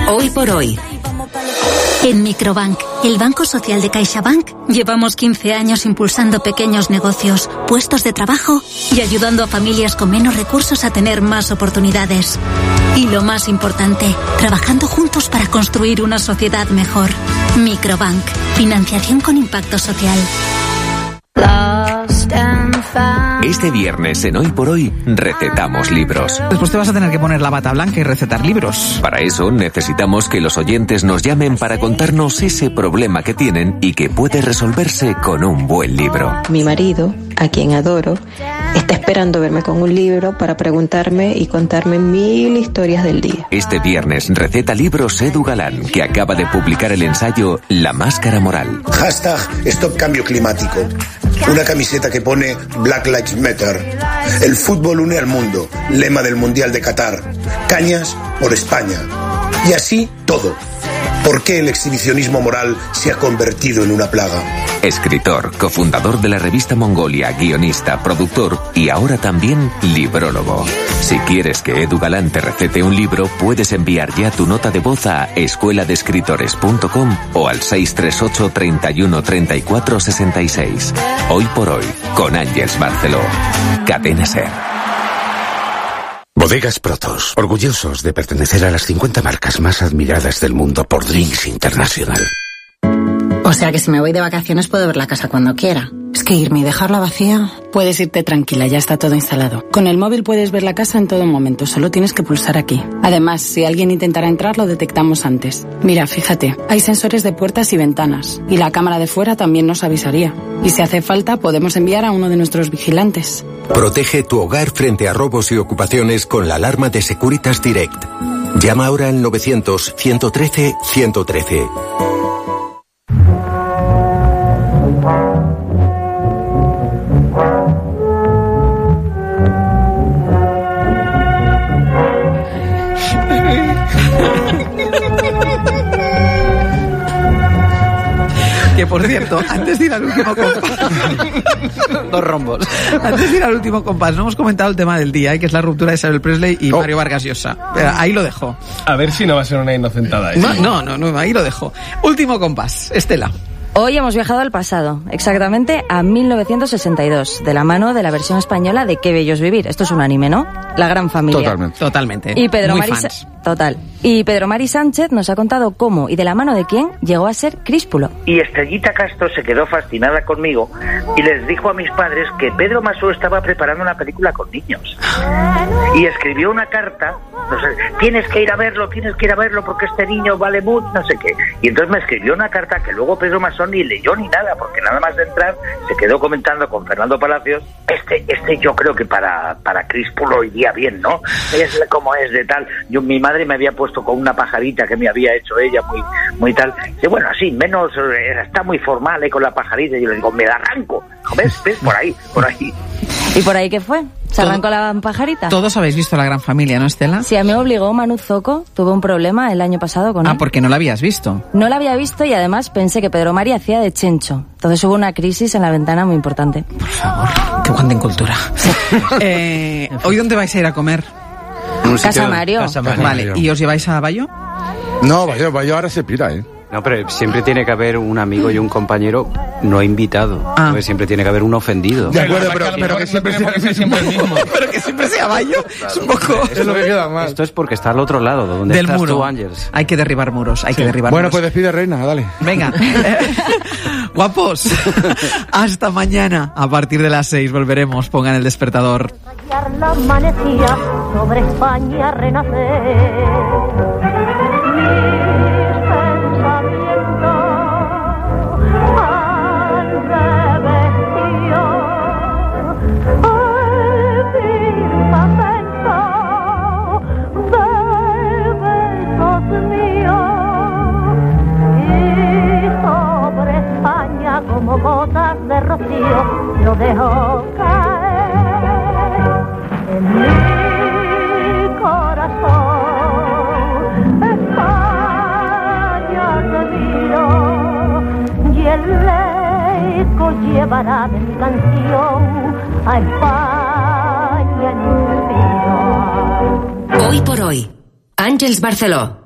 Hoy por hoy. En Microbank, el Banco Social de CaixaBank, llevamos 15 años impulsando pequeños negocios, puestos de trabajo y ayudando a familias con menos recursos a tener más oportunidades. Y lo más importante, trabajando juntos para construir una sociedad mejor. Microbank, financiación con impacto social. Este viernes en Hoy por Hoy recetamos libros. Después te vas a tener que poner la bata blanca y recetar libros. Para eso necesitamos que los oyentes nos llamen para contarnos ese problema que tienen y que puede resolverse con un buen libro. Mi marido, a quien adoro, está esperando verme con un libro para preguntarme y contarme 1000 historias del día. Este viernes receta libros Edu Galán, que acaba de publicar el ensayo La Máscara Moral. #Stop Cambio Climático. Una camiseta que pone Black Lives Matter. El fútbol une al mundo. Lema del Mundial de Qatar. Cañas por España. Y así todo. ¿Por qué el exhibicionismo moral se ha convertido en una plaga? Escritor, cofundador de la revista Mongolia, guionista, productor y ahora también librólogo. Si quieres que Edu Galán te recete un libro, puedes enviar ya tu nota de voz a escueladescritores.com o al 638 31 34 66. Hoy por hoy, con Ángeles Barceló. Cadena SER. Bodegas Protos, orgullosos de pertenecer a las 50 marcas más admiradas del mundo por Drinks International. O sea que si me voy de vacaciones puedo ver la casa cuando quiera. Es que irme y dejarla vacía... Puedes irte tranquila, ya está todo instalado. Con el móvil puedes ver la casa en todo momento, solo tienes que pulsar aquí. Además, si alguien intentara entrar, lo detectamos antes. Mira, fíjate, hay sensores de puertas y ventanas. Y la cámara de fuera también nos avisaría. Y si hace falta, podemos enviar a uno de nuestros vigilantes. Protege tu hogar frente a robos y ocupaciones con la alarma de Securitas Direct. Llama ahora al 900-113-113. Que por cierto, antes de ir al último compás... 2 rombos. Antes de ir al último compás, no hemos comentado el tema del día, que es la ruptura de Isabel Presley y Mario Vargas Llosa. Pero ahí lo dejo. A ver si no va a ser una inocentada. No, ahí lo dejo. Último compás, Estela. Hoy hemos viajado al pasado, exactamente a 1962, de la mano de la versión española de Qué bello es vivir. Esto es un anime, ¿no? La gran familia. Totalmente. Y Pedro Mari Sánchez nos ha contado cómo y de la mano de quién llegó a ser Críspulo. Y Estrellita Castro se quedó fascinada conmigo y les dijo a mis padres que Pedro Masó estaba preparando una película con niños. Y escribió una carta, no sé, tienes que ir a verlo porque este niño vale mucho, no sé qué. Y entonces me escribió una carta que luego Pedro Masó ni leyó ni nada, porque nada más de entrar se quedó comentando con Fernando Palacios, yo creo que para Críspulo iría bien, ¿no? Es como es de tal. Mi madre me había puesto con una pajarita que me había hecho ella, muy tal. Y bueno, así, menos, está muy formal con la pajarita. Y yo le digo, me la arranco. ¿Ves? Por ahí. ¿Y por ahí qué fue? ¿Se arrancó la pajarita? Todos habéis visto La Gran Familia, ¿no, Estela? Sí, a mí me obligó Manu Zoco. Tuve un problema el año pasado con él. Porque no la habías visto. No la había visto y además pensé que Pedro Mari hacía de Chencho. Entonces hubo una crisis en la ventana muy importante. Por favor, que aguanten cultura. ¿Hoy dónde vais a ir a comer? Casa Mario. Vale, ¿y os lleváis a Bayo? No, Bayo ahora se pira, No, pero siempre tiene que haber un amigo y un compañero no invitado. Porque siempre tiene que haber un ofendido. De acuerdo, pero que siempre sea el mismo. Pero que siempre sea Bayo. Es un poco... Es lo que queda mal. Esto es porque está al otro lado, donde del estás muro. tú, Ángeles. Hay que derribar muros, Bueno, pues despide, reina, dale. Venga. Guapos, hasta mañana. A partir de las 6 volveremos. Pongan el despertador. La amanecía sobre España renacer. Como gotas de rocío lo dejo caer en mi corazón. España te miro y el eco llevará de mi canción a España en un río. Hoy por hoy, Ángeles Barceló.